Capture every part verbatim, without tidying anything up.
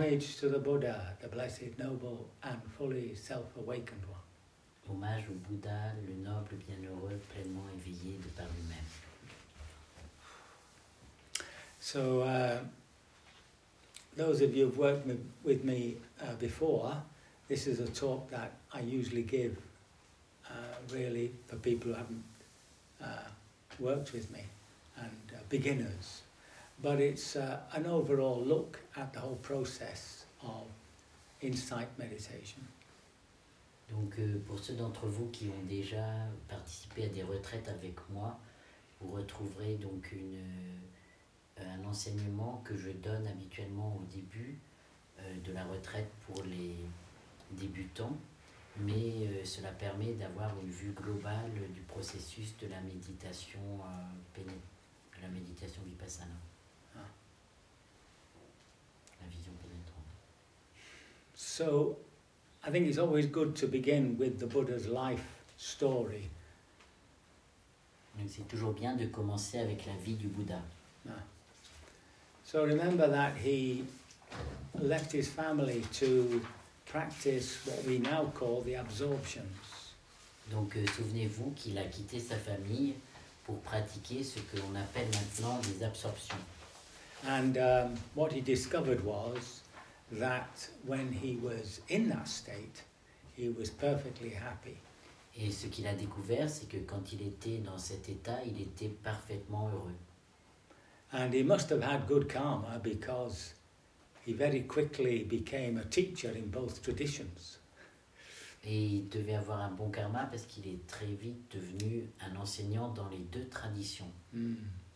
Homage to the Buddha, the blessed, noble, and fully self-awakened one. Hommage au Bouddha, le noble, bienheureux, pleinement éveillé de par lui-même. So, uh, those of you who've worked with, with me uh, before, this is a talk that I usually give, uh, really, for people who haven't uh, worked with me, and uh, beginners. But it's uh, an overall look at the whole process of insight meditation. Donc euh, pour ceux d'entre vous qui ont déjà participé à des retraites avec moi, vous retrouverez donc une, euh, un enseignement que je donne habituellement au début euh, de la retraite pour les débutants, mais euh, cela permet d'avoir une vue globale du processus de la méditation, euh, péné- de la méditation vipassana. Ah. La vision pénétrante. So, I think it's always good to begin with the Buddha's life story. Donc c'est toujours bien de commencer avec la vie du Bouddha. Ah. So remember that he left his family to practice what we now call the absorptions. Donc euh, souvenez-vous qu'il a quitté sa famille pour pratiquer ce que l'on appelle maintenant les absorptions. And um, what he discovered was that when he was in that state, he was perfectly happy. Et ce qu'il a découvert, c'est que quand il était dans cet état, il était parfaitement heureux. And he must have had good karma because he very quickly became a teacher in both traditions. Et il devait avoir un bon karma parce qu'il est très vite devenu un enseignant dans les deux traditions. Mm.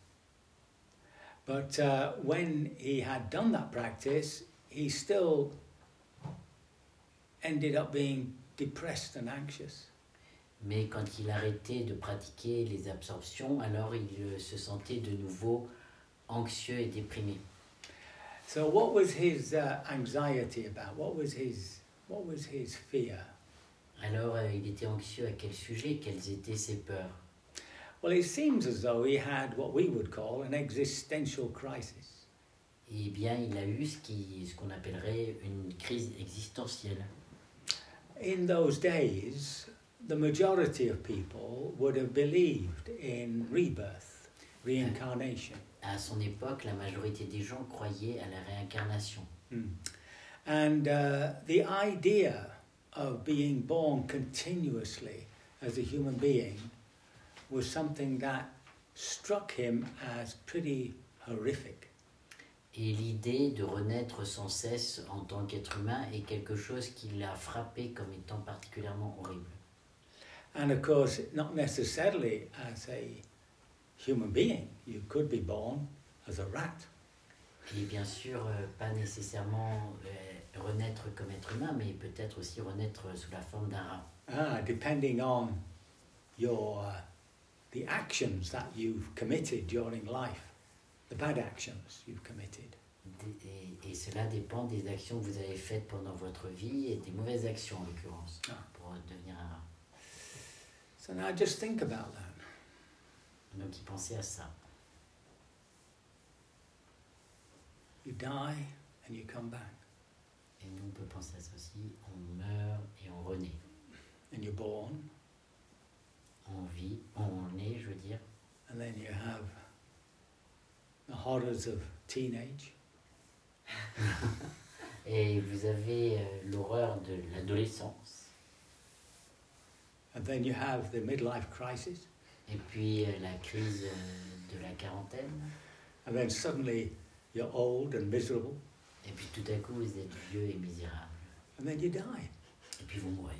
But uh, when he had done that practice, he still ended up being depressed and anxious. Mais quand il arrêtait de pratiquer les absorptions, alors il euh, se sentait de nouveau anxieux et déprimé. So what was his uh, anxiety about? What was his, what was his fear? Alors euh, il était anxieux à quel sujet? Quelles étaient ses peurs? Well, it seems as though he had what we would call an existential crisis. Eh bien, il a eu ce qui, ce qu'on appellerait une crise existentielle. In those days, the majority of people would have believed in rebirth, reincarnation. À son époque, la majorité des gens croyaient à la réincarnation. Mm. And uh, the idea of being born continuously as a human being was something that struck him as pretty horrific. Et l'idée de renaître sans cesse en tant qu'être humain est quelque chose qui l'a frappé comme étant particulièrement horrible. And of course, not necessarily as a human being. You could be born as a rat. Et bien sûr, euh, pas nécessairement euh, renaître comme être humain, mais peut-être aussi renaître sous la forme d'un rat. Ah, depending on your uh, the actions that you've committed during life, the bad actions you've committed. Et, et cela dépend des actions que vous avez faites pendant votre vie et des mauvaises actions en l'occurrence Ah. pour devenir un rat. So now just think about that. Donc il pensait à ça. You die and you come back, Et nous on peut penser à ça aussi, on meurt et on renaît. and you're born, On vit, on naît, je veux dire, and then you have the horrors of teenage, et vous avez euh, l'horreur de l'adolescence, and then you have the midlife crisis, et puis euh, la crise euh, de la quarantaine, and then suddenly you're old and miserable, et puis tout à coup vous êtes vieux et misérable, and then you die, et puis vous mourrez,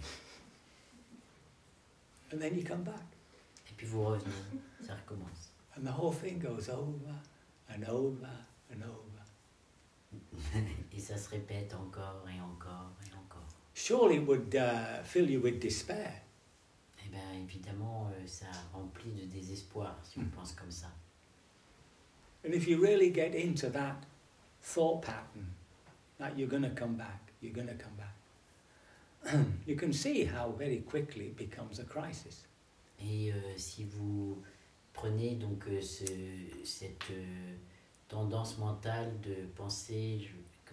and then you come back, et puis vous revenez, ça recommence. and the whole thing goes over and over and over. Et ça se répète encore et encore et encore. Surely it would uh, fill you with despair. Et bien évidemment, euh, ça remplit de désespoir si on Mm. pense comme ça. And if you really get into that thought pattern that you're going to come back, you're going to come back, you can see how very quickly it becomes a crisis. Et euh, si vous prenez donc euh, ce, cette euh, tendance mentale de penser je- que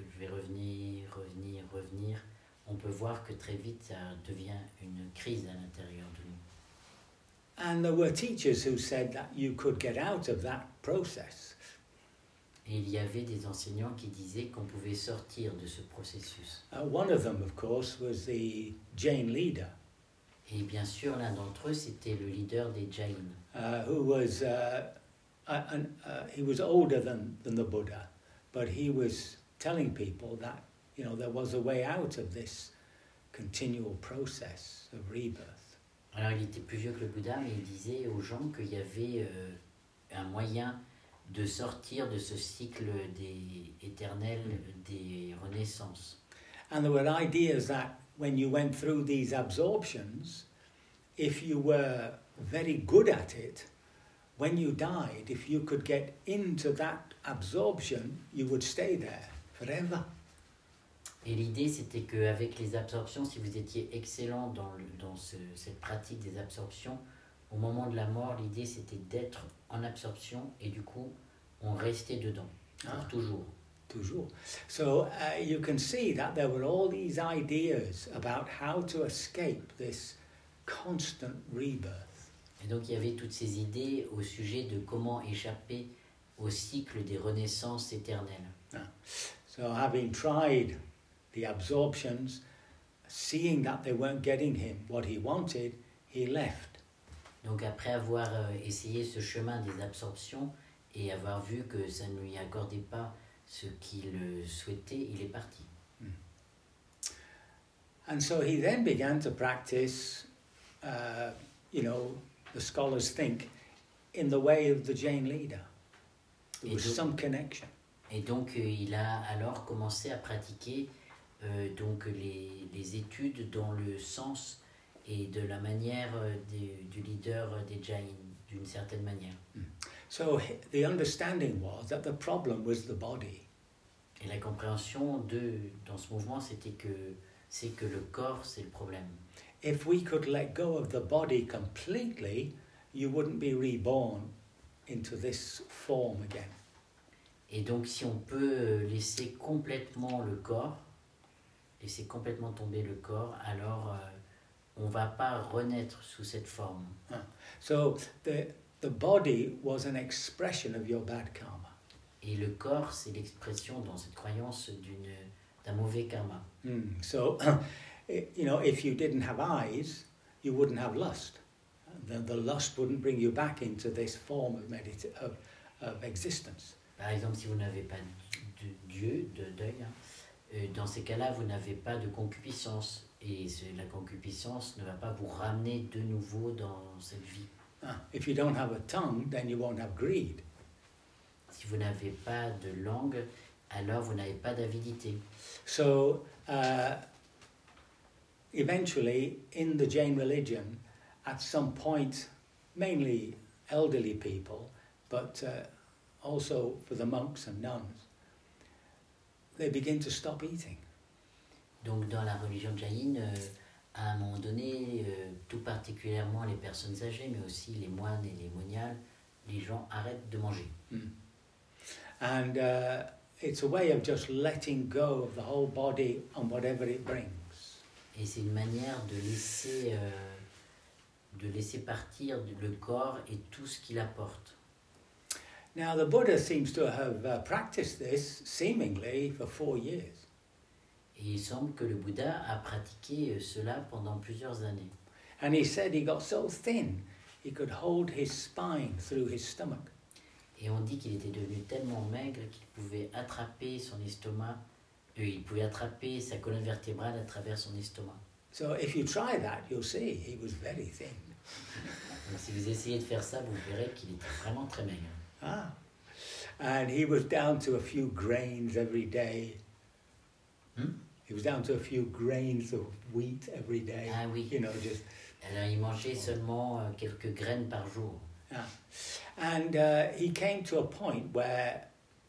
je vais revenir, revenir, revenir, on peut voir que très vite ça devient une crise à l'intérieur de nous. And there were teachers who said that you could get out of that process. Et il y avait des enseignants qui disaient qu'on pouvait sortir de ce processus. Uh, one of them, of course, was the Jain leader, Et bien sûr, l'un d'entre eux, c'était le leader des Jain, uh, who was uh, uh, an, uh, he was older than, than the Buddha, but he was telling people that, you know, there was a way out of this continual process of rebirth. Alors il était plus vieux que le Bouddha, mais il disait aux gens qu'il y avait euh, un moyen de sortir de ce cycle des éternel des renaissances. And there were ideas that when you went through these absorptions, if you were very good at it, when you died, if you could get into that absorption, you would stay there forever. Et l'idée, c'était qu'avec les absorptions, si vous étiez excellent dans, le, dans ce, cette pratique des absorptions, au moment de la mort, l'idée, c'était d'être en absorption et du coup, on restait dedans, pour Ah. toujours. Toujours. So uh, you can see that there were all these ideas about how to escape this constant rebirth. Et donc, il y avait toutes ces idées au sujet de comment échapper au cycle des renaissances éternelles. Ah. So having tried the absorptions, seeing that they weren't getting him what he wanted, he left. Donc, après avoir euh, essayé ce chemin des absorptions et avoir vu que ça ne lui accordait pas ce qu'il souhaitait, il est parti. And so he then began to practice, uh, you know, the scholars think, in the way of the Jain leader. There was Et donc- some connection. Et donc, euh, il a alors commencé à pratiquer euh, donc les, les études dans le sens et de la manière euh, des- du leader des Jain, d'une certaine manière. So he- the understanding was that the problem was the body. Et la compréhension de, dans ce mouvement, c'était que c'est que le corps, c'est le problème. If we could let go of the body completely, you wouldn't be reborn into this form again. Et donc, si on peut euh, laisser complètement le corps, laisser complètement tomber le corps, alors euh, on ne va pas renaître sous cette forme. So the, the body was an expression of your bad karma. Et le corps, c'est l'expression dans cette croyance d'une, d'un mauvais karma. Mm. So, you know, if you didn't have eyes, you wouldn't have lust. The, the lust wouldn't bring you back into this form of, medita- of, of existence. Par exemple, si vous n'avez pas de Dieu, de deuil, hein, euh, dans ces cas-là, vous n'avez pas de concupiscence. Et ce- la concupiscence ne va pas vous ramener de nouveau dans cette vie. Ah, if you don't have a tongue, then you won't have greed. Si vous n'avez pas de langue, alors vous n'avez pas d'avidité. So, uh, eventually, in the Jain religion, at some point, mainly elderly people, but uh, also for the monks and nuns, they begin to stop eating. Donc dans la religion jaïne, euh, à un moment donné, euh, tout particulièrement les personnes âgées, mais aussi les moines et les moniales, les gens arrêtent de manger. Mm. And uh, it's a way of just letting go of the whole body and whatever it brings. Et c'est une manière de laisser, euh, de laisser partir le corps et tout ce qu'il apporte. Now, the Buddha seems to have uh, practiced this seemingly for four years. Et il semble que le Bouddha a pratiqué euh, cela pendant plusieurs années. And he said he got so thin he could hold his spine through his stomach. Et on dit qu'il était devenu tellement maigre qu'il pouvait attraper son estomac, euh, il pouvait attraper sa colonne vertébrale à travers son estomac. So if you try that, you'll see he was very thin. Donc si vous essayez de faire ça, vous verrez qu'il était vraiment très maigre. Ah. And he was down to a few grains every day. Hmm? He was down to a few grains of wheat every day. Ah oui. You know, just Alors il mangeait seulement euh, quelques graines par jour. ah. And uh, he came to a point where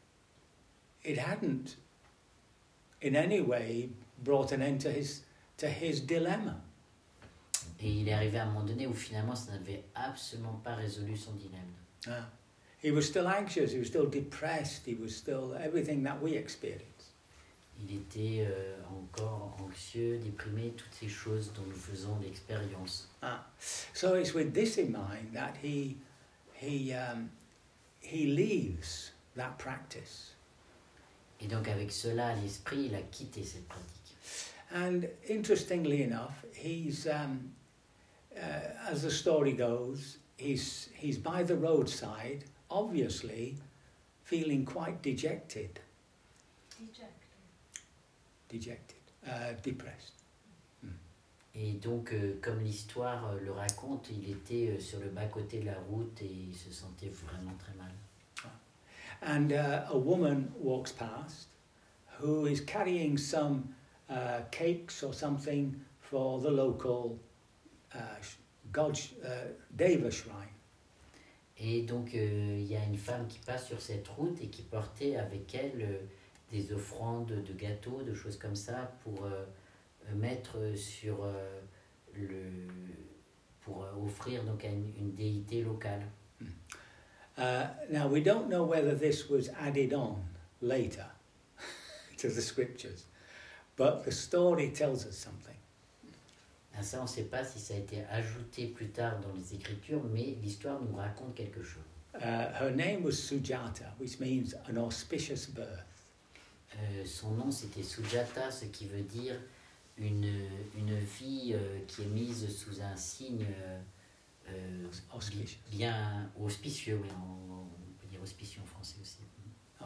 it hadn't in any way brought an end to his to his dilemma. Et il est arrivé à un moment donné où finalement ça n'avait absolument pas résolu son dilemme. Ah. He was still anxious, he was still depressed, he was still everything that we experience. Il était euh, encore anxieux, déprimé, toutes ces choses dont nous faisons l'expérience. Ah. So it's with this in mind that he, he, um, he leaves that practice. Et donc avec cela à l'esprit, il a quitté cette pratique. And interestingly enough, he's, um, uh, as the story goes, he's, he's by the roadside, obviously feeling quite dejected. Dejected. Dejected, uh, depressed. Mm. Et donc, euh, comme l'histoire euh, le raconte, il était euh, sur le bas-côté de la route et il se sentait vraiment très mal. And uh, a woman walks past who is carrying some uh, cakes or something for the local uh, God, uh, Deva shrine. Et donc, euh, il y a une femme qui passe sur cette route et qui portait avec elle euh, des offrandes de gâteaux, de choses comme ça, pour euh, mettre sur euh, le... pour euh, offrir donc à une, une déité locale. Uh, now, we don't know whether this was added on later to the scriptures, but the story tells us something. Ah, ça, on ne sait pas si ça a été ajouté plus tard dans les Écritures, mais l'histoire nous raconte quelque chose. Uh, her name was Sujata, which means an auspicious birth. Euh, son nom, c'était Sujata, ce qui veut dire une, une vie euh, qui est mise sous un signe euh, euh, Auspicious. bien auspicieux, oui, on, on peut dire auspicieux en français aussi. Oh,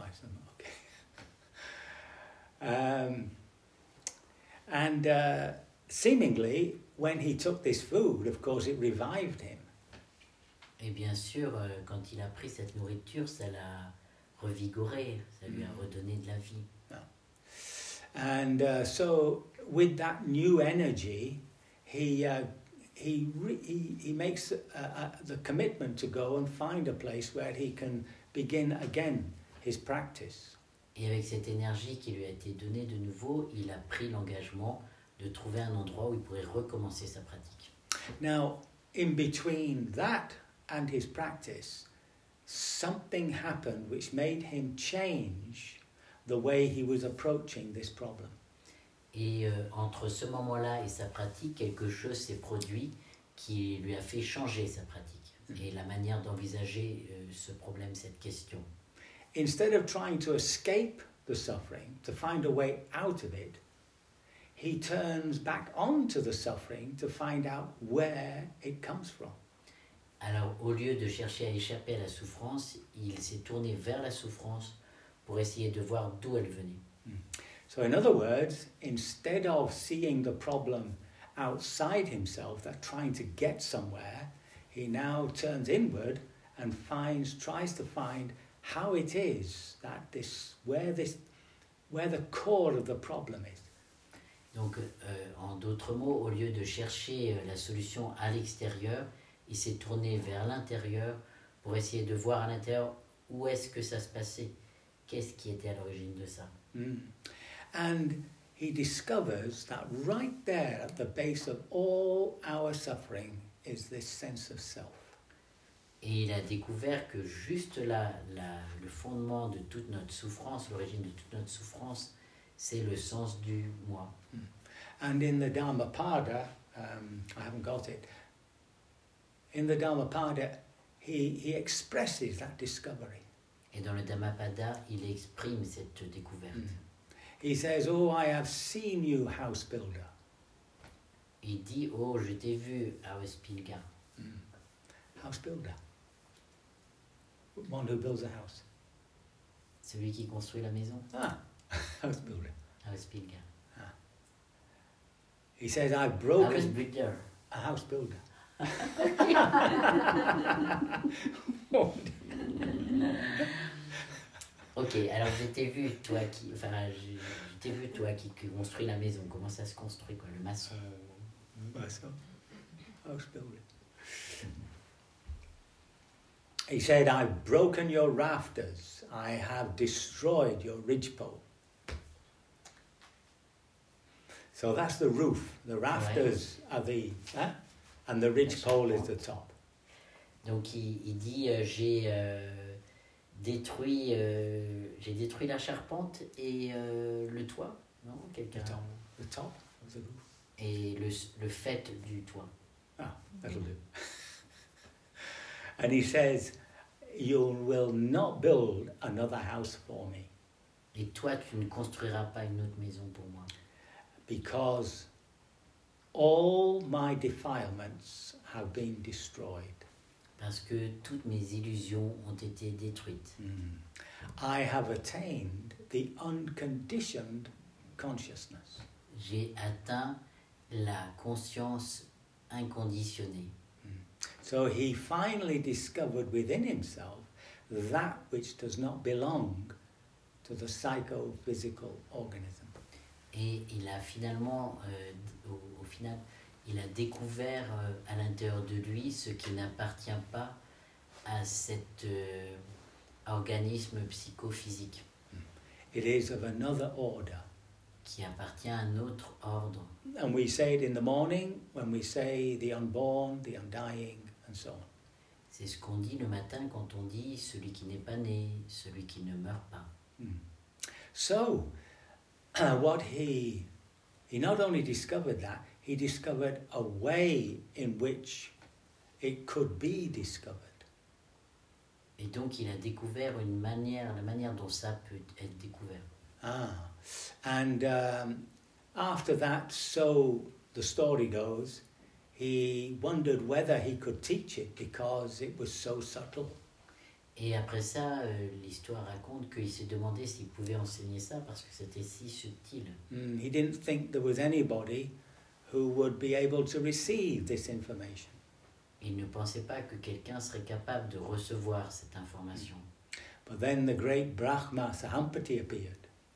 okay. um, and uh, seemingly, when he took this food, of course, it revived him. Et bien sûr, euh, quand il a pris cette nourriture, ça l'a revigoré, ça lui a redonné de la vie. And uh, so, with that new energy, he uh, he, re- he he makes uh, uh, the commitment to go and find a place where he can begin again his practice. Et avec cette énergie qui lui a été donnée de nouveau, il a pris l'engagement de trouver un endroit où il pourrait recommencer sa pratique. Now, in between that and his practice, something happened which made him change the way he was approaching this problem. Et euh, entre ce moment-là et sa pratique, quelque chose s'est produit qui lui a fait changer sa pratique et la manière d'envisager euh, ce problème, cette question. Instead of trying to escape the suffering, to find a way out of it, he turns back onto the suffering to find out where it comes from. Alors, au lieu de chercher à échapper à la souffrance, il s'est tourné vers la souffrance pour essayer de voir d'où elle venait. So in other words, instead of seeing the problem outside himself, that trying to get somewhere, he now turns inward and finds, tries to find how it is that this, where this, where the core of the problem is. Donc, euh, en d'autres mots, au lieu de chercher euh, la solution à l'extérieur, il s'est tourné vers l'intérieur pour essayer de voir à l'intérieur où est-ce que ça se passait, qu'est-ce qui était à l'origine de ça. Mm. And he discovers that right there at the base of all our suffering is this sense of self. Et il a découvert que juste là, la, le fondement de toute notre souffrance, l'origine de toute notre souffrance, c'est le sens du moi. Mm. And in the Dhammapada, um, I haven't got it, in the Dhammapada, he, he expresses that discovery. Et dans le Dhammapada, il exprime cette découverte. Mm. He says, "Oh, I have seen you, house builder." Il dit, oh, je t'ai vu, Auspilga. Mm. House builder. One who builds a house. Celui qui construit la maison, Ah, house builder. Auspilga. He says, "I've broken Ausbilder. a house builder." Ok, alors je t'ai vu, toi qui, enfin, je, je t'ai vu, toi qui, qui construis la maison. Comment ça se construit, quoi, le maçon? Maçon. House builder. He said, "I've broken your rafters. I have destroyed your ridgepole." So that's the roof. The rafters are the, huh? And the ridgepole is the top. Donc il, il dit, euh, j'ai euh, détruit, euh, j'ai détruit la charpente et euh, le toit, non? Quelqu'un. The top. The top of the roof. Et le, le fait du toit. Ah, that'll do. And he says, you will not build another house for me Et toi, tu ne construiras pas une autre maison pour moi. because all my defilements have been destroyed. Parce que toutes mes illusions ont été détruites. Mm. I have attained the unconditioned consciousness. J'ai atteint la conscience inconditionnée. So he finally discovered within himself that which does not belong to the psychophysical organism. Et il a finalement, euh, au, au final, il a découvert euh, à l'intérieur de lui ce qui n'appartient pas à cet euh, organisme psychophysique. It is of another order. Qui appartient à un autre ordre. And we say it in the morning when we say the unborn, the undying, and so on. C'est ce qu'on dit le matin quand on dit celui qui n'est pas né, celui qui ne meurt pas. Mm. So, uh, what he he not only discovered that, he discovered a way in which it could be discovered. Et donc il a découvert une manière, la manière dont ça peut être découvert. Ah, and um, after that, so the story goes, he wondered whether he could teach it because it was so subtle. Et après ça, euh, l'histoire raconte qu'il s'est demandé s'il pouvait enseigner ça parce que c'était si subtil. Mm, he didn't think there was anybody who would be able to receive this information. Il ne pensait pas que quelqu'un serait capable de recevoir cette information. But then the great Brahma Sahampati appeared.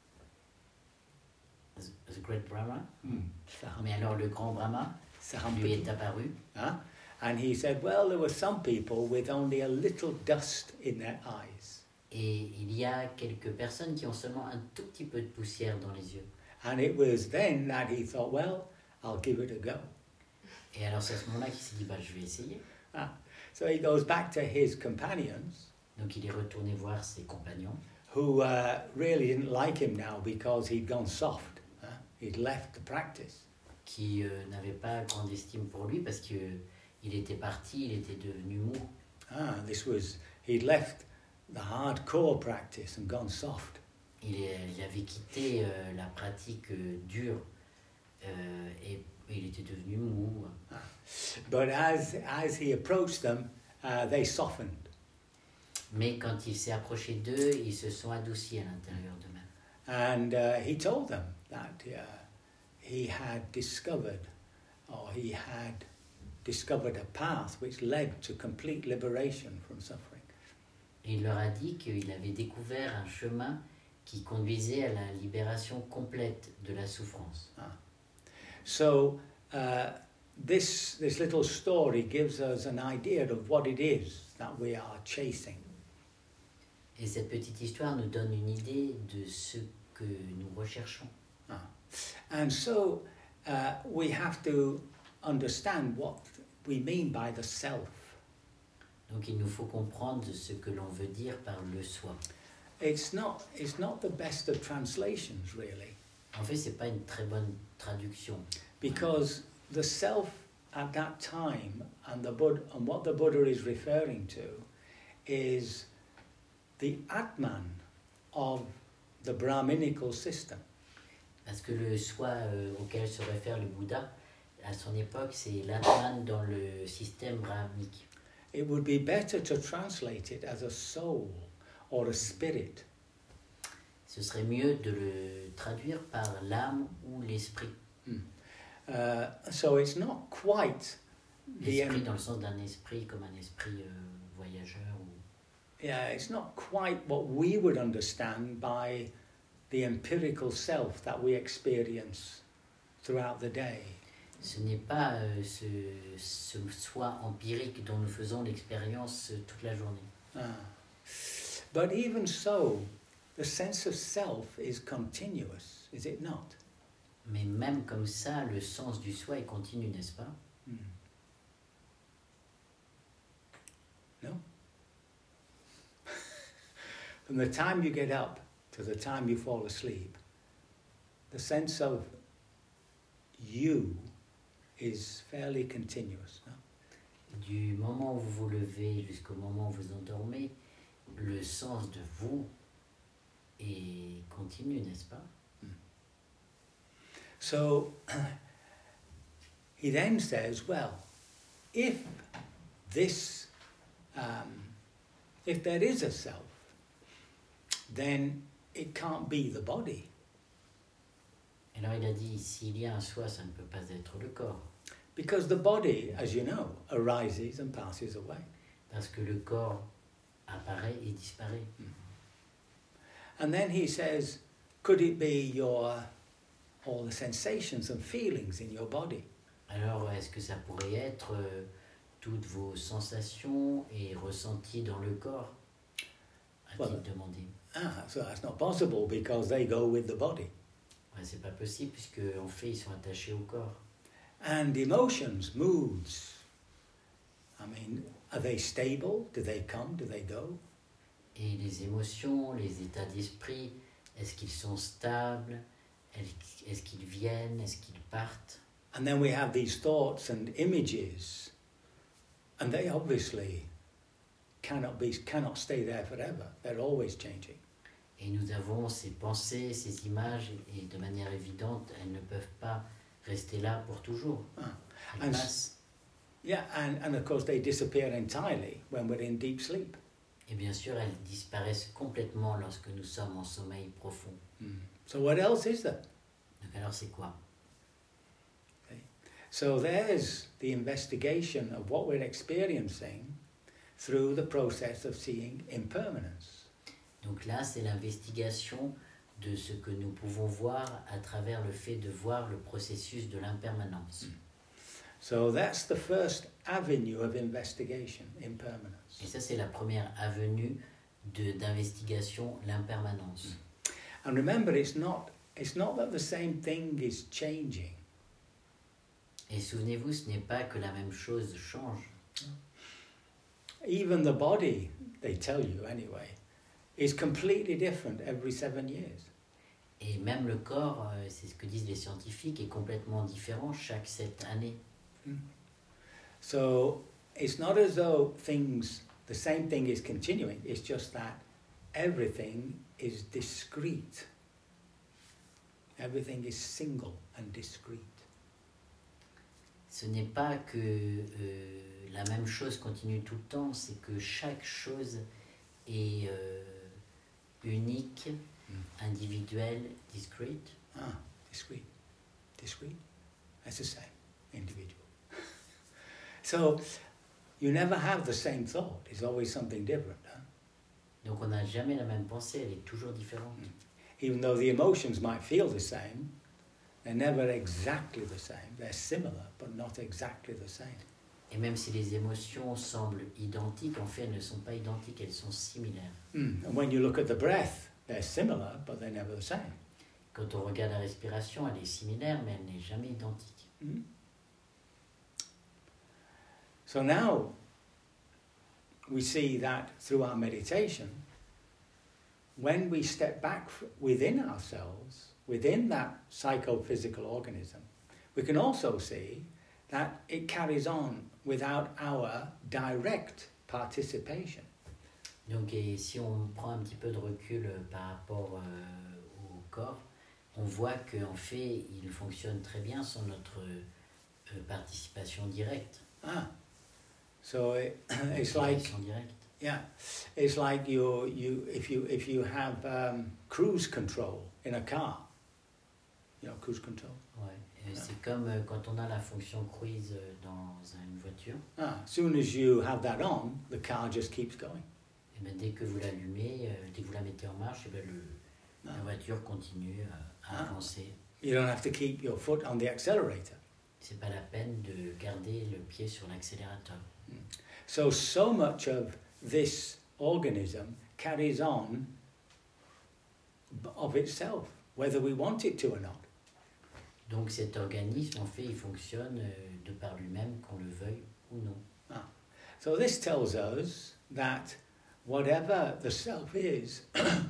The Great Brahma. Mm. Mais alors le grand Brahma lui est apparu. Huh? And he said, well, there were some people with only a little dust in their eyes. Et il y a quelques personnes qui ont seulement un tout petit peu de poussière dans les yeux. And it was then that he thought, well, I'll give it a go. Et alors c'est à ce moment-là qu'il s'est dit, bah, je vais essayer. Ah. So he goes back to his companions. Donc il est retourné voir ses compagnons. Who uh, really didn't like him now because he'd gone soft. Huh? He'd left the practice. Qui euh, n'avaient pas grande estime pour lui parce que il était parti, il était devenu mou. Ah, this was, he'd left the hardcore practice and gone soft. Il, est, il avait quitté euh, la pratique euh, dure euh, et, et il était devenu mou. Ah. But as, as he approached them, uh, they softened. Mais quand il s'est approché d'eux, ils se sont adoucis à l'intérieur d'eux-mêmes. And uh, he told them that uh, he had discovered, or he had discovered a path which led to complete liberation from suffering. Et il leur a dit qu'il avait découvert un chemin qui conduisait à la libération complète de la souffrance. Ah. So uh, this this little story gives us an idea of what it is that we are chasing. Et cette petite histoire nous donne une idée de ce que nous recherchons. Ah. And so uh, we have to understand what we mean by the self. Donc il nous faut comprendre ce que l'on veut dire par le soi. It's not it's not the best of translations, really. En fait, c'est pas une très bonne traduction. Because the self at that time and the Buddha, and what the Buddha is referring to is the Atman of the Brahminical system. Parce que le soi euh, auquel se réfère le Bouddha, à son époque, c'est l'Atman dans le système brahmique. It would be better to translate it as a soul or a spirit. Ce serait mieux de le traduire par l'âme ou l'esprit. Mm. Uh, so it's not quite the L'esprit dans le sens d'un esprit comme un esprit euh, voyageur. Ou... yeah, it's not quite what we would understand by the empirical self that we experience throughout the day. Ce n'est pas euh, ce, ce soi empirique dont nous faisons l'expérience euh, toute la journée. Ah. But even so, the sense of self is continuous, is it not? Mais même comme ça, le sens du soi est continu, n'est-ce pas? Mm. No? from the time you get up to the time you fall asleep, the sense of you is fairly continuous. No? Du moment où vous vous levez jusqu'au moment où vous endormez, le sens de vous est continu, n'est-ce pas? So he then says, well, if this, um, if there is a self, then it can't be the body. Alors il a dit, s'il y a un soi, ça ne peut pas être le corps. Because the body, as you know, arises and passes away. Parce que le corps apparaît et disparaît. And then he says, could it be your all the sensations and feelings in your body? Alors est-ce que ça pourrait être euh, toutes vos sensations et ressentis dans le corps? A-t-il Well, demandé. Ah, so that's not possible because they go with the body. Ouais, c'est pas possible puisque en fait ils sont attachés au corps. And emotions, moods, I mean, are they stable? Do they come? Do they go? Et les émotions, les états d'esprit, est-ce qu'ils sont stables? Est-ce qu'ils viennent? Est-ce qu'ils partent? And then we have these thoughts and images, and they obviously cannot be, cannot stay there forever. They're always changing. Et nous avons ces pensées, ces images, et de manière évidente, elles ne peuvent pas rester là pour toujours. Ah. Elles And, passent. yeah, and, and of course they disappear entirely when we're in deep sleep. Et bien sûr, elles disparaissent complètement lorsque nous sommes en sommeil profond. Mm. So what else is there? Donc alors c'est quoi? Okay. So there's the investigation of what we're experiencing through the process of seeing impermanence. Donc là, c'est l'investigation de ce que nous pouvons voir à travers le fait de voir le processus de l'impermanence. So that's the first avenue of investigation, impermanence. Et ça, c'est la première avenue de, d'investigation, l'impermanence. And remember, it's not, it's not that the same thing is changing. Et souvenez-vous, ce n'est pas que la même chose change. Even the body, they tell you anyway, is completely different every seven years. Et même le corps, euh, c'est ce que disent les scientifiques, est complètement différent chaque sept années. Mm. So it's not as though things, the same thing is continuing, it's just that everything is discrete. Everything is single and discrete. Ce n'est pas que euh, la même chose continue tout le temps, c'est que chaque chose est euh, unique, Mm. individuelle, discrete. Ah, discrete. Discrete. That's the same, individual. So you never have the same thought. It's always something different. Huh? Donc on n'a jamais la même pensée, elle est toujours différente. Mm. Even though the emotions might feel the same, they're never exactly the same. They're similar, but not exactly the same. Et même si les émotions semblent identiques, en fait elles ne sont pas identiques, elles sont similaires. Mm. And when you look at the breath, they're similar, but they're never the same. Quand on regarde la respiration, elle est similaire, mais elle n'est jamais identique. Mm. So now we see that through our meditation, when we step back within ourselves, within that psychophysical organism, we can also see that it carries on without our direct participation. Donc et si on prend un petit peu de recul euh, par rapport euh, au corps, on voit qu'en fait il fonctionne très bien sans notre euh, participation directe. Ah, so it, it's Direction like directe. yeah, it's like you you if you if you have um, cruise control in a car, you know, cruise control. Ouais. Et c'est comme euh, quand on a la fonction cruise euh, dans une voiture. Ah, as soon as you have that on, the car just keeps going. Et bien, dès que vous l'allumez, euh, dès que vous la mettez en marche, et bien le, Ah. la voiture continue euh, à Ah. avancer. You don't have to keep your foot on the accelerator. C'est pas la peine de garder le pied sur l'accélérateur. So, so much of this organism carries on b- of itself, whether we want it to or not. Donc cet organisme, en fait, il fonctionne euh, de par lui-même, qu'on le veuille ou non. So this tells us that whatever the self is,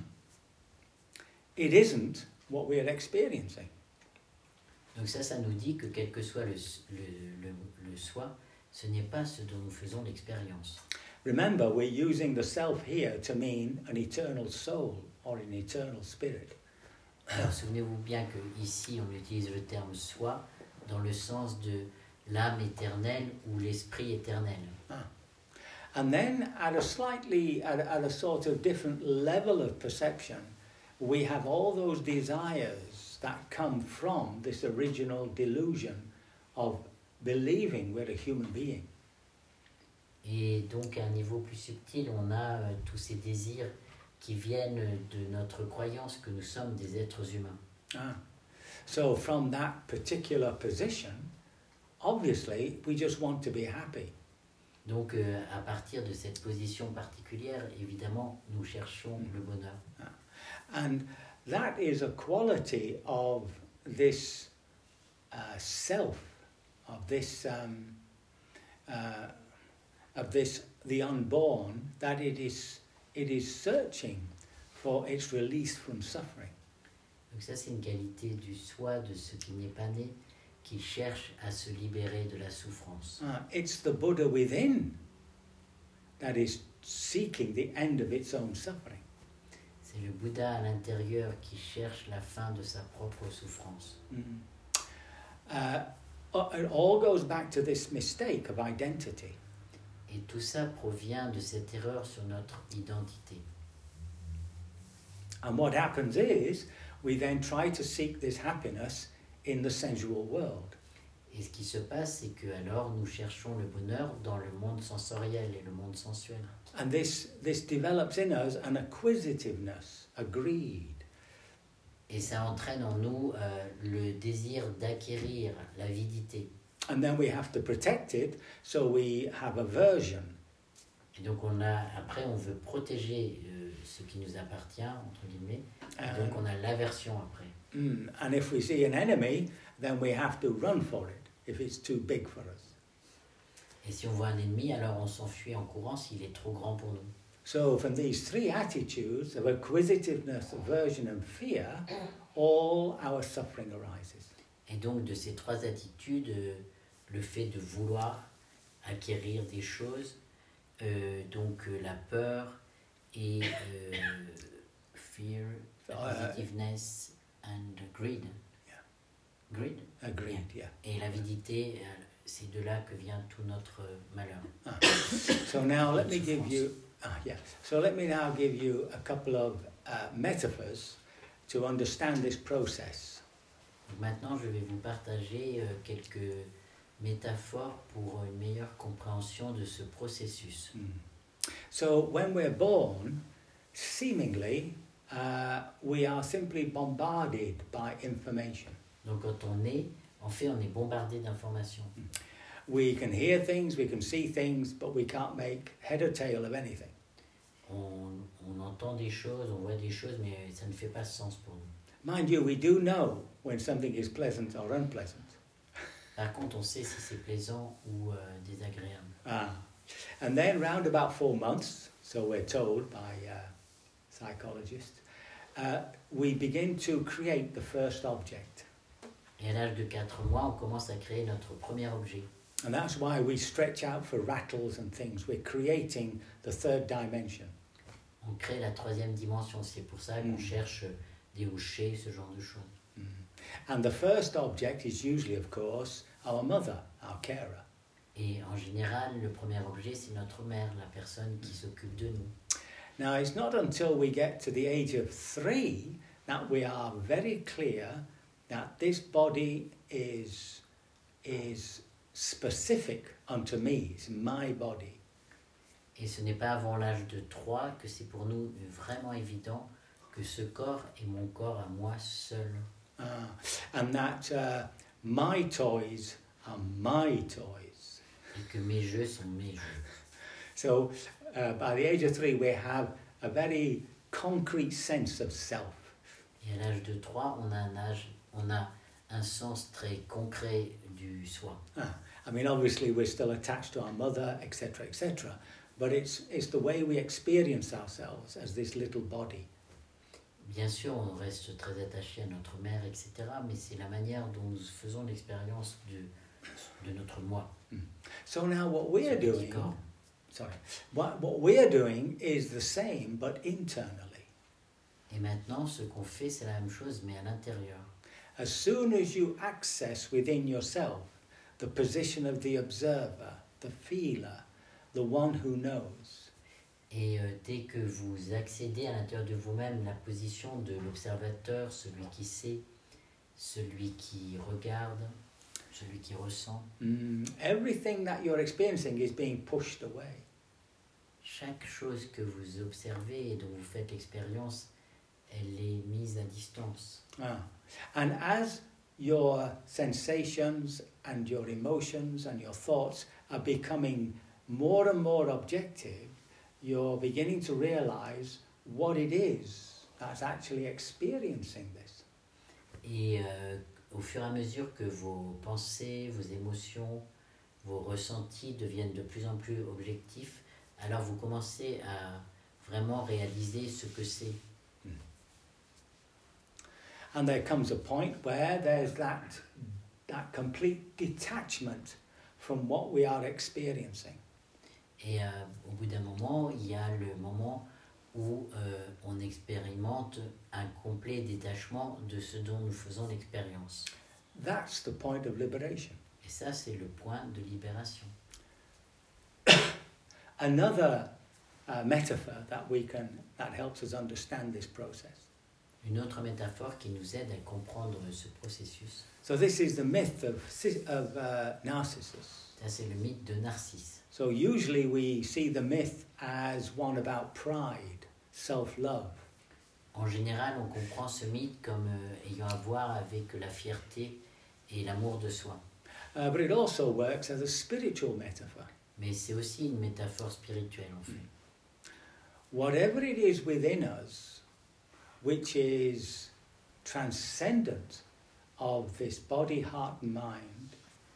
it isn't what we are experiencing. Donc ça, ça nous dit que quel que soit le, le, le, le soi, ce n'est pas ce dont nous faisons l'expérience. Remember, we're using the self here to mean an eternal soul or an eternal spirit. Alors souvenez-vous bien que ici on utilise le terme soi dans le sens de l'âme éternelle ou l'esprit éternel. Ah. And then at a slightly, at a, at a sort of different level of perception, we have all those desires that come from this original delusion of believing we're a human being. Et donc à un niveau plus subtil, on a euh, tous ces désirs qui viennent de notre croyance que nous sommes des êtres humains. Ah. So from that particular position, obviously, we just want to be happy. Donc euh, à partir de cette position particulière, évidemment, nous cherchons le bonheur. Ah. And that is a quality of this uh, self, of this, um, uh, of this, the unborn, that it is, it is searching for its release from suffering. Donc ça, c'est une qualité du soi, de ce qui n'est pas né, qui cherche à se libérer de la souffrance. Uh, it's the Buddha within that is seeking the end of its own suffering. C'est le Bouddha à l'intérieur qui cherche la fin de sa propre souffrance. Mm. Uh, it all goes back to this mistake of identity. Et tout ça provient de cette erreur sur notre identité. And what happens is, we then try to seek this happiness in the sensual world. Et ce qui se passe, c'est que alors nous cherchons le bonheur dans le monde sensoriel et le monde sensuel. And this, this develops in us an acquisitiveness, a greed. Et ça entraîne en nous euh, le désir d'acquérir l'avidité. And then we have to protect it, so we have aversion. Et donc on a, après on veut protéger euh, ce qui nous appartient, entre guillemets, et donc on a l'aversion après. Mm, and if we see an enemy, then we have to run for it, if it's too big for us. Et si on voit un ennemi, alors on s'enfuit en courant s'il est trop grand pour nous. So from these three attitudes of acquisitiveness, aversion and fear, all our suffering arises. Et donc de ces trois attitudes, euh, le fait de vouloir acquérir des choses, euh, donc euh, la peur et euh, fear, acquisitiveness and greed. Yeah. Greed? Agreed, yeah. Et l'avidité, euh, c'est de là que vient tout notre malheur. Ah. So now let me give you, ah, yeah. So let me now give you a couple of uh, metaphors to understand this process. Donc maintenant, je vais vous partager euh, quelques métaphores pour une meilleure compréhension de ce processus. Mm. So when we're born, seemingly, uh, we are simply bombarded by information. Donc quand on est, en fait, on est bombardé d'informations. We can hear things, we can see things, but we can't make head or tail of anything. On, on entend des choses, on voit des choses, mais ça ne fait pas sens pour nous. Mind you, we do know when something is pleasant or unpleasant. Par contre, on sait si c'est plaisant ou euh, désagréable. Ah. And then round about four months, so we're told by uh, psychologists, uh, we begin to create the first object. Et à l'âge de quatre mois, on commence à créer notre premier objet. And that's why we stretch out for rattles and things. We're creating the third dimension. On crée la troisième dimension. C'est pour ça qu'on Mm. cherche des hochets, ce genre de choses. Mm. And the first object is usually, of course, our mother, our carer. Et en général, le premier objet, c'est notre mère, la personne qui s'occupe de nous. Now, it's not until we get to the age of three that we are very clear that this body is, is specific unto me, it's my body. Et ce n'est pas avant l'âge de trois que c'est pour nous vraiment évident que ce corps est mon corps à moi seul. Uh, and that uh, my toys are my toys. Et que mes jeux sont mes jeux. So uh, by the age of three, we have a very concrete sense of self. Et à l'âge de trois, on a un âge, on a un sens très concret du soi. Ah, I mean, obviously, we're still attached to our mother, et cetera, et cetera. but it's, it's the way we experience ourselves as this little body. Bien sûr, on reste très attaché à notre mère, et cetera. Mais c'est la manière dont nous faisons l'expérience de, de notre moi. So now what we're Ce petit doing, corps. sorry, what, what we're doing is the same, but internally. Et maintenant, ce qu'on fait, c'est la même chose, mais à l'intérieur. As soon as you access within yourself the position of the observer, the feeler, the one who knows, Et euh, dès que vous accédez à l'intérieur de vous-même la position de l'observateur, celui qui sait, celui qui regarde, celui qui ressent, mm, everything that you're experiencing is being pushed away. chaque chose que vous observez et dont vous faites l'expérience, elle est mise à distance. Ah. And as your sensations and your emotions and your thoughts are becoming more and more objective, you're beginning to realize what it is that's actually experiencing this. Et euh, au fur et à mesure que vos pensées, vos émotions, vos ressentis deviennent de plus en plus objectifs, alors vous commencez à vraiment réaliser ce que c'est. And there comes a point where there's that, that complete detachment from what we are experiencing. Et euh, au bout d'un moment, il y a le moment où euh, on expérimente un complet détachement de ce dont nous faisons l'expérience. That's the point of liberation. Et ça, c'est le point de libération. Another uh, metaphor that we can that helps us understand this process. Une autre métaphore qui nous aide à comprendre ce processus, So this is the myth of Sis- of uh, Narcissus. ça c'est le mythe de Narcisse. So usually we see the myth as one about pride, self-love. En général, on comprend ce mythe comme euh, ayant à voir avec la fierté et l'amour de soi. Uh, but it also works as a spiritual metaphor. Mais c'est aussi une métaphore spirituelle en fait. Whatever it is within us, which is transcendent of this body, heart and mind,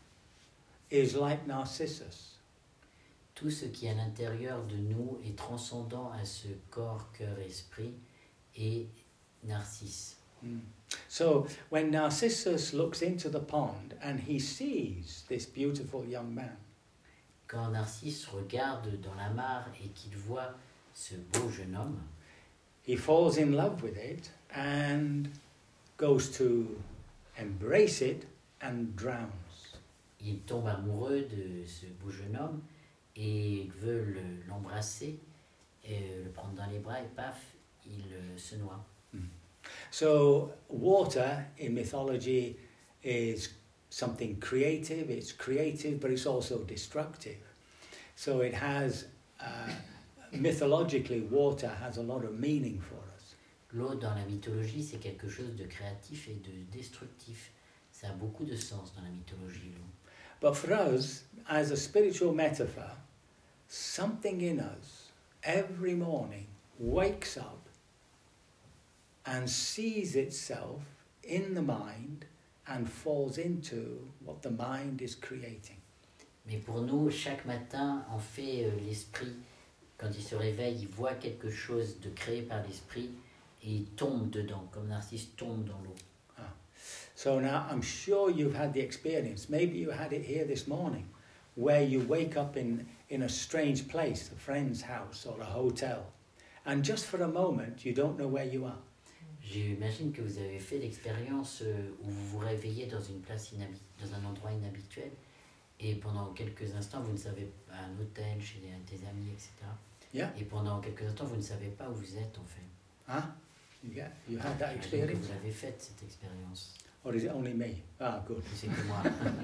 is like Narcissus. Tout ce qui est à l'intérieur de nous est transcendant à ce corps, cœur, esprit et Narcisse. Mm. So when Narcissus looks into the pond and he sees this beautiful young man, Quand Narcisse regarde dans la mare et qu'il voit ce beau jeune homme, he falls in love with it and goes to embrace it and drowns. il tombe amoureux de ce beau jeune homme et veut le- l'embrasser, et le prendre dans les bras et paf, il euh, se noie. So water in mythology is something creative, it's creative, but it's also destructive. So it has, uh, mythologically, water has a lot of meaning for us. L'eau dans la mythologie, c'est quelque chose de créatif et de destructif. Ça a beaucoup de sens dans la mythologie, l'eau. But for us, as a spiritual metaphor, something in us every morning wakes up and sees itself in the mind and falls into what the mind is creating. Mais pour nous, chaque matin, en fait, euh, l'esprit, quand il se réveille, il voit quelque chose de créé par l'esprit et il tombe dedans, comme Narcisse tombe dans l'eau. So now I'm sure you've had the experience, maybe you had it here this morning, where you wake up in, in a strange place, a friend's house or a hotel, and just for a moment you don't know where you are. J'imagine que vous avez fait l'expérience euh, où vous vous réveillez dans une place inhabi- dans un endroit inhabituel et pendant quelques instants vous ne savez pas, à un hôtel, chez des, des amis, et cetera. Yeah? Et pendant quelques instants vous ne savez pas où vous êtes en fait. Huh? Yeah, you had that J'imagine que experience? vous l'avez faite cette expérience. Or is it only me? Ah, good. Ou c'est que moi.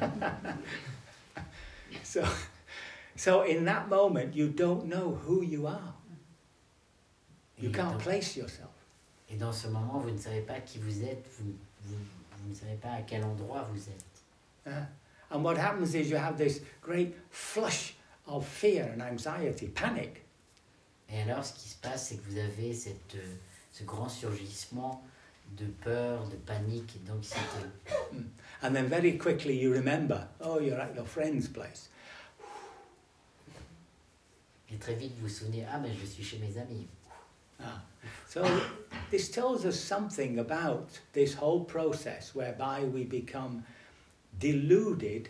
So, so in that moment you don't know who you are. Et You can't dans, place yourself. et dans ce moment vous ne savez pas qui vous êtes, vous, vous, vous ne savez pas à quel endroit vous êtes. Uh, and what happens is you have this great flush of fear and anxiety, panic. Et alors ce qui se passe c'est que vous avez cette, euh, ce grand surgissement de peur, de panique et d'anxiété. And then very quickly you remember, oh, you're at your friend's place. Et très vite, vous vous souvenez, ah, mais je suis chez mes amis. Ah. So this tells us something about this whole process whereby we become deluded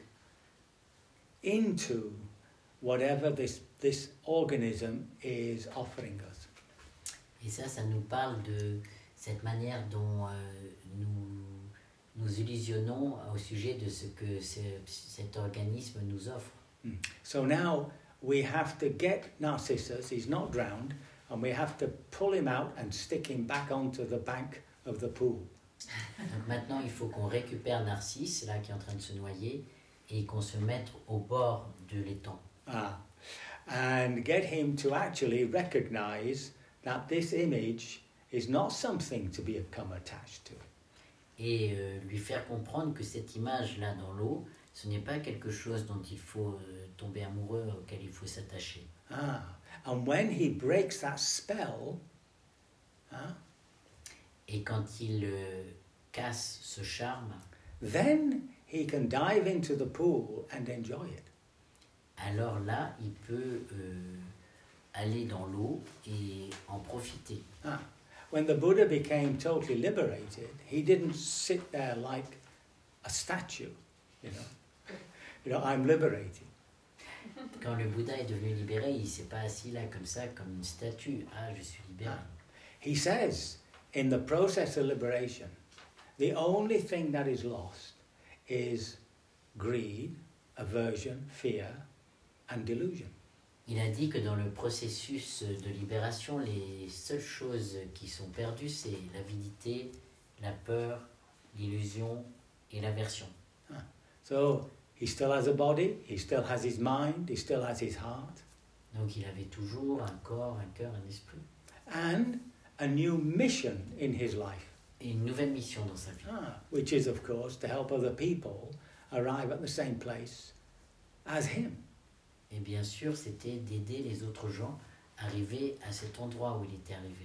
into whatever this, this organism is offering us. Et ça, ça nous parle de cette manière dont euh, nous nous illusionnons au sujet de ce que ce, cet organisme nous offre. Mm. So now we have to get Narcissus, he's not drowned, and we have to pull him out and stick him back onto the bank of the pool. Donc maintenant, il faut qu'on récupère Narcisse, là, qui est en train de se noyer, et qu'on se mette au bord de l'étang. Ah. And get him to actually recognize that this image is not something to become attached to. Et euh, lui faire comprendre que cette image-là dans l'eau, ce n'est pas quelque chose dont il faut euh, tomber amoureux, auquel il faut s'attacher. Ah. And when he breaks that spell, ah, Et quand il euh, casse ce charme, then he can dive into the pool and enjoy it. alors là, il peut euh, aller dans l'eau et en profiter. Ah. When the Buddha became totally liberated, he didn't sit there like a statue, you know. You know, I'm liberated. Quand le Bouddha est devenu libéré, il ne s'est pas assis là comme ça, comme une statue. Ah, je suis libéré. He says, in the process of liberation, the only thing that is lost is greed, aversion, fear, and delusion. Il a dit que dans le processus de libération, les seules choses qui sont perdues, c'est l'avidité, la peur, l'illusion et l'aversion. Ah. So he still has a body, he still has his mind, he still has his heart. Donc il avait toujours un corps, un cœur, un esprit. And a new mission in his life. Et une nouvelle mission dans sa vie. Ah, which is, of course, to help other people arrive at the same place as him. Et bien sûr, c'était d'aider les autres gens à arriver à cet endroit où il était arrivé.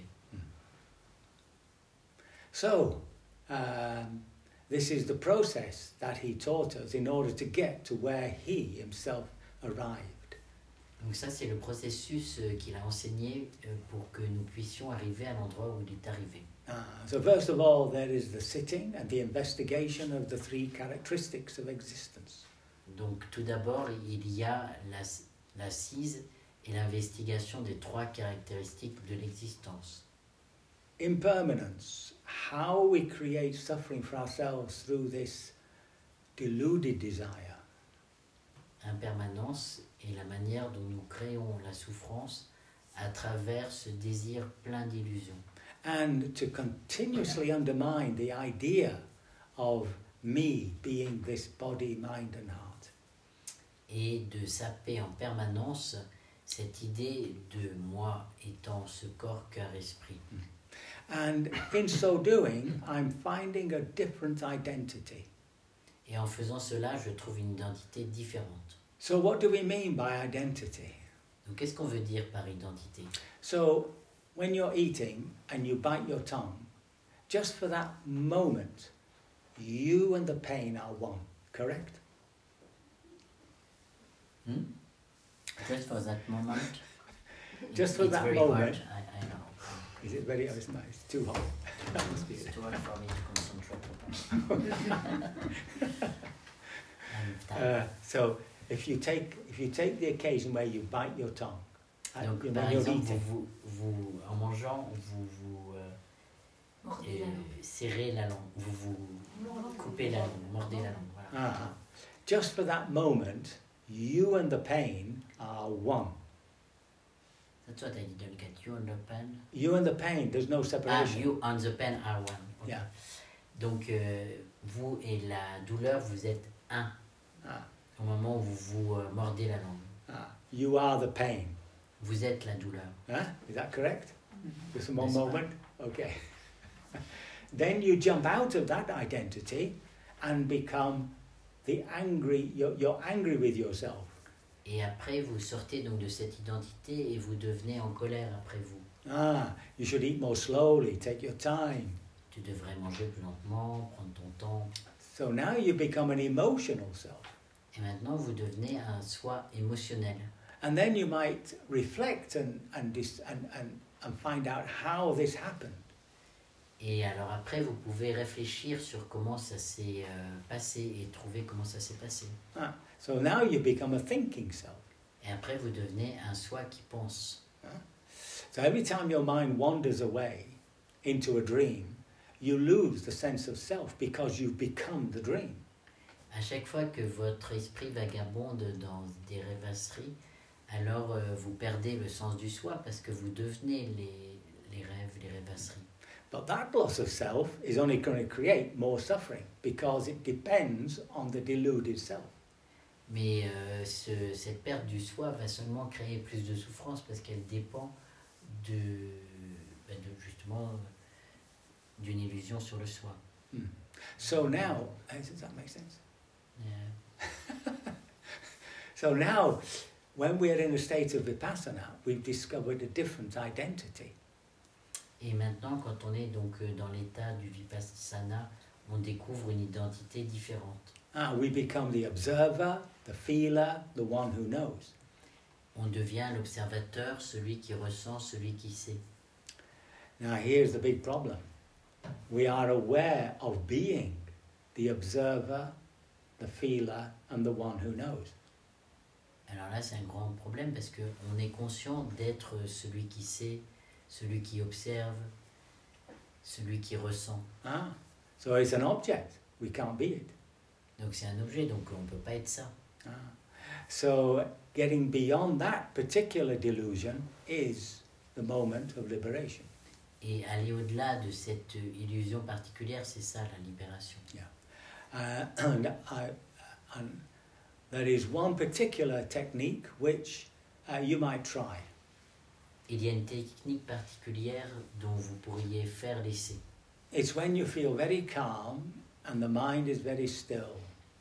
So, um, this is the process that he taught us in order to get to where he himself arrived. Donc ça, c'est le processus euh, qu'il a enseigné euh, pour que nous puissions arriver à l'endroit où il est arrivé. Uh, so first of all, there is the sitting and the investigation of the three characteristics of existence. Donc tout d'abord, il y a l'ass- l'assise et l'investigation des trois caractéristiques de l'existence. Impermanence, how we create suffering for ourselves through this deluded desire. Impermanence et la manière dont nous créons la souffrance à travers ce désir plein d'illusions. And to continuously undermine the idea of me being this body, mind and heart. Et de saper en permanence cette idée de moi étant ce corps, cœur, esprit. And in so doing, I'm finding a different identity. Et en faisant cela, je trouve une identité différente. So what do we mean by identity? Donc qu'est-ce qu'on veut dire par identité? So when you're eating and you bite your tongue, just for that moment, you and the pain are one, correct? Hmm? Just for that moment. Just for It's that very moment. hard, I, I know. Is it very, oh, it's nice, it's too hot. That must be It's it. too hard for me to concentrate. I'm Uh, tired. so if you take if you take the occasion where you bite your tongue, uh, Donc, when par you're exemple, eating, vous, vous, vous, en mangeant, vous vous euh, Mordez la euh, langue. serrez la langue, vous vous coupez la langue, mordez la langue. Voilà. uh, just for that moment, you and the pain are one. That's what I didn't get. You and the pen. You and the pain, there's no Ah, separation. you and the pen are one. Okay. Yeah. Donc, euh, vous et la douleur, vous êtes un Ah, au moment où vous vous euh, mordez la langue. ah, you are the pain. Vous êtes la douleur. Huh? Is that correct? Just one Yes, moment. Okay. Then you jump out of that identity and become the angry. You're, you're angry with yourself. Et après, vous sortez donc de cette identité et vous devenez en colère après vous. Ah, you should eat more slowly. Take your time. Tu devrais manger plus lentement, prendre ton temps. So now you become an emotional self. Et maintenant, vous devenez un soi émotionnel. And then you might reflect and, and, dis, and, and, and find out how this happened. Et alors après, vous pouvez réfléchir sur comment ça s'est euh, passé et trouver comment ça s'est passé. Ah, so now you become a thinking self. Et après, vous devenez un soi qui pense. Ah. So every time your mind wanders away into a dream, you lose the sense of self because you've become the dream. À chaque fois que votre esprit vagabonde dans des rêvasseries, alors euh, vous perdez le sens du soi parce que vous devenez les, les rêves, les rêvasseries. But that loss of self is only going to create more suffering because it depends on the deluded self. Mais euh, ce, cette perte du soi va seulement créer plus de souffrance parce qu'elle dépend de, ben de justement d'une illusion sur le soi. Mm. So now, does that make sense? Yeah. So now, when we're in a state of vipassana, we've discovered a different identity. Et maintenant, quand on est donc dans l'état du vipassana, on découvre une identité différente. Ah, we become the observer, the feeler, the one who knows. On devient l'observateur, celui qui ressent, celui qui sait. Now here's the big problem. We are aware of being the observer, the feeler, and the one who knows. Alors là, c'est un grand problème parce qu'on est conscient d'être celui qui sait, celui qui observe, celui qui ressent. Ah, so it's an object. We can't be it. Donc c'est un objet, donc on ne peut pas être ça. Ah. So getting beyond that particular delusion is the moment of liberation. Et aller au-delà de cette illusion particulière, c'est ça la libération. Yeah. Uh, and, I, and there is one particular technique which uh, you might try. Il y a une technique particulière dont vous pourriez faire l'essai. It's when you feel very calm and the mind is very still.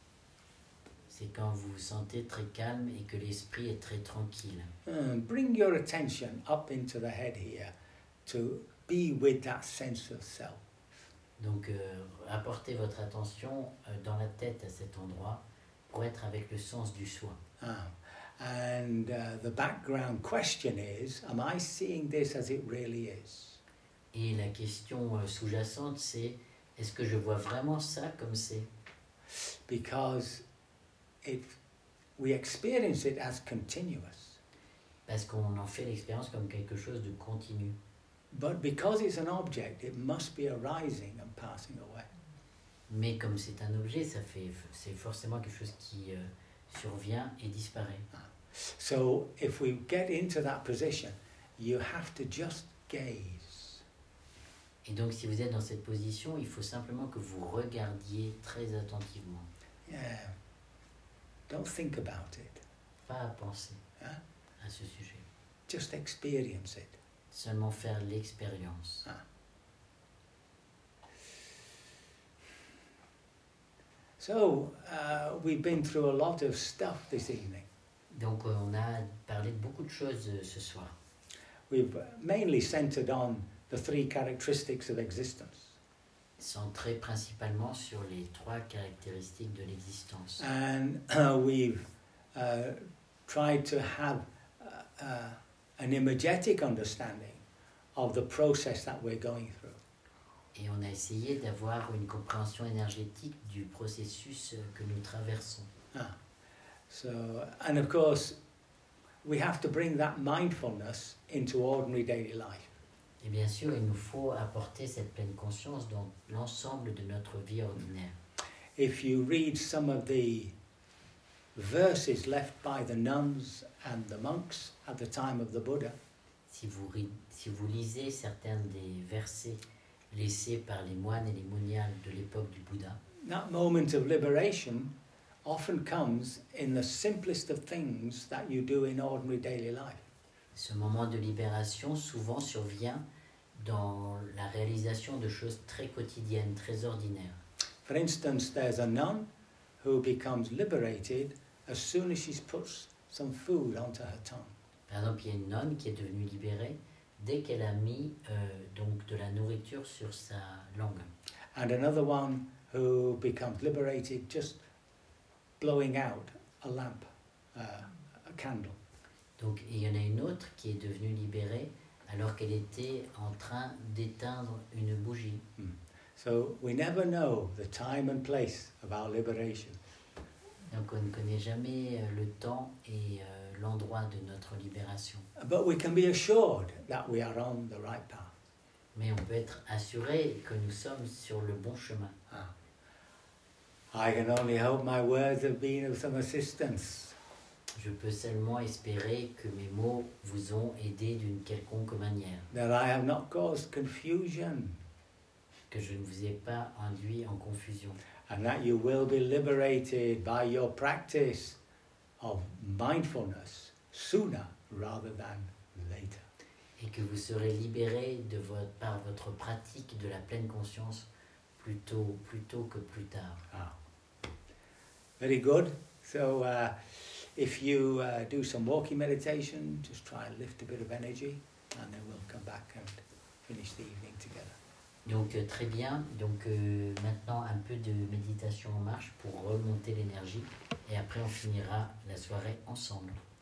C'est quand vous vous sentez très calme et que l'esprit est très tranquille. Um, bring your attention up into the head here to be with that sense of self. Donc, euh, apportez votre attention euh, dans la tête à cet endroit pour être avec le sens du soi. Ah. And uh, the background question is, am I seeing this as it really is? Et la question euh, sous-jacente, c'est est-ce que je vois vraiment ça comme c'est? Because it, we experience it as continuous. Parce qu'on en fait l'expérience comme quelque chose de continu. But because it's an object, it must be arising and passing away. Mais comme c'est un objet, ça fait, c'est forcément quelque chose qui euh, survient et disparaît. So if we get into that position, you have to just gaze. Et donc si vous êtes dans cette position, il faut simplement que vous regardiez très attentivement. Yeah. Don't think about it. Pas à penser Huh? à ce sujet. Just experience it. Seulement faire l'expérience. Ah. So uh, we've been through a lot of stuff this evening. Donc euh, on a parlé de beaucoup de choses euh, ce soir. We've mainly centered on the three characteristics of existence. Centré principalement sur les trois caractéristiques de l'existence. And uh, we've uh, tried to have uh, uh, an imagetic understanding of the process that we're going through. Et on a essayé d'avoir une compréhension énergétique du processus euh, que nous traversons. Ah. So, and of course, we have to bring that mindfulness into ordinary daily life. Et bien sûr, il nous faut apporter cette pleine conscience dans l'ensemble de notre vie ordinaire. If you read some of the verses left by the nuns and the monks at the time of the Buddha, Si vous, si vous lisez certains des versets laissés par les moines et les moniales de l'époque du Bouddha, that moment of liberation often comes in the simplest of things that you do in ordinary daily life. ce moment de libération souvent survient dans la réalisation de choses très quotidiennes, très ordinaires. For instance, there's a nun who becomes liberated as soon as she puts some food onto her tongue. Par exemple, il y a une nonne qui est devenue libérée dès qu'elle a mis euh, donc de la nourriture sur sa langue. And another one who becomes liberated just blowing out a lamp, uh, a candle. Donc il y en a une autre qui est devenue libérée alors qu'elle était en train d'éteindre une bougie. Mm. So we never know the time and place of our liberation. Donc on ne connaît jamais euh, le temps et euh, l'endroit de notre libération. But we can be assured that we are on the right path. Mais on peut être assuré que nous sommes sur le bon chemin. Ah. I can only hope my words have been of some assistance. Je peux seulement espérer que mes mots vous ont aidé d'une quelconque manière. That I have not caused confusion. Que je ne vous ai pas induit en confusion. And that you will be liberated by your practice of mindfulness sooner rather than later. Et que vous serez libéré de votre, par votre pratique de la pleine conscience plus tôt, plus tôt que plus tard. Ah. Very good. So uh, if you uh, do some walking meditation, just try and lift a bit of energy, and then we'll come back and finish the evening together. Donc euh, très bien, donc euh, maintenant un peu de méditation en marche pour remonter l'énergie et après on finira la soirée ensemble.